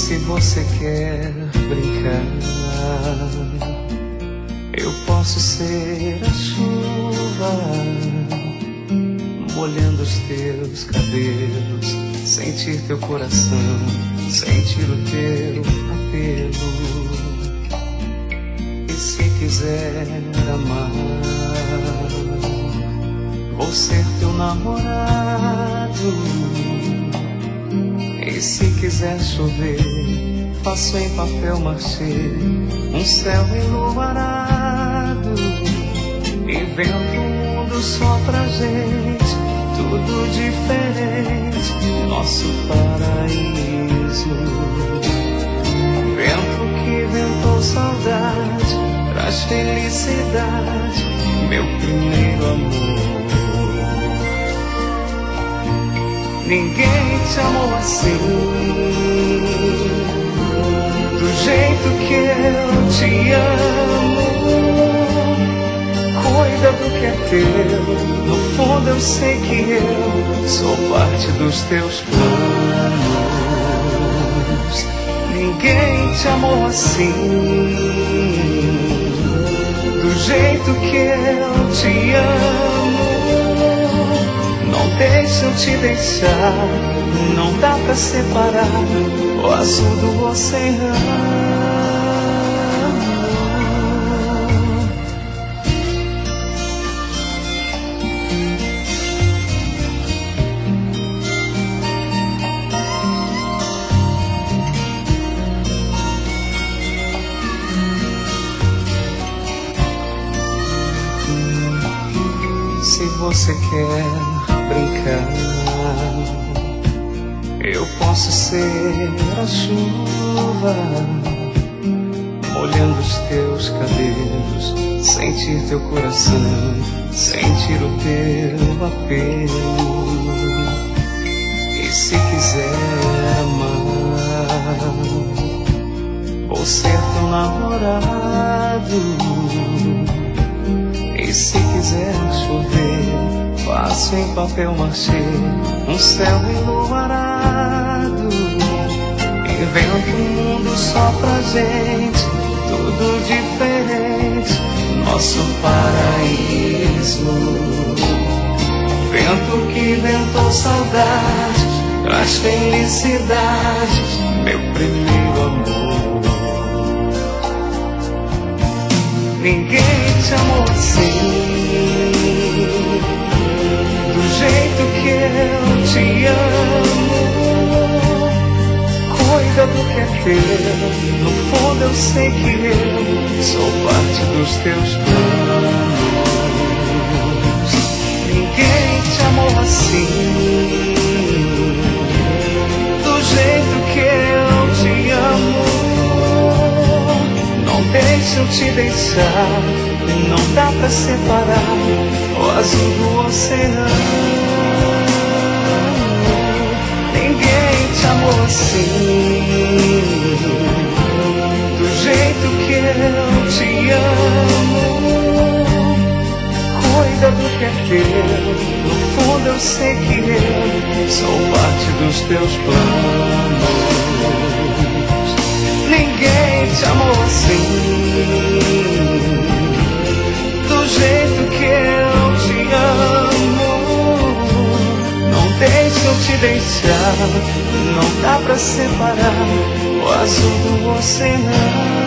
Se você quer brincar, eu posso ser a chuva, molhando os teus cabelos, sentir teu coração, sentir o teu apelo. E se quiser amar, vou ser teu namorado. E se quiser chover, faço em papel machê um céu enluarado, e vendo o mundo só pra gente, tudo diferente, nosso paraíso. Vento que ventou saudade, traz felicidade, meu primeiro amor. Ninguém te amou assim, do jeito que eu te amo. Cuida do que é teu, no fundo eu sei que eu sou parte dos teus planos. Ninguém te amou assim, do jeito que eu te amo. Não deixa eu te deixar, não dá pra separar o azul do oceano. Se você quer brincar, eu posso ser a chuva, molhando os teus cabelos, sentir teu coração, sentir o teu apelo. E se quiser amar, vou ser teu namorado. E se quiser chover, faço em papel machê um céu enluarado, invento um mundo só pra gente, tudo diferente, nosso paraíso. Vento que ventou saudade, traz felicidade, meu primeiro amor. Ninguém te amou assim, do jeito que eu te amo. Cuida do que é teu, no fundo eu sei que eu sou parte dos teus planos. Ninguém te amou assim, do jeito que eu te amo. Não deixa eu te deixar, não dá pra separar o azul do oceano. Ninguém te amou assim, do jeito que eu te amo. Cuida do que é teu, no fundo eu sei que eu sou parte dos teus planos. Ninguém te amou assim, do jeito que eu te amo. Não deixa eu te deixar, não dá pra separar o azul do oceano.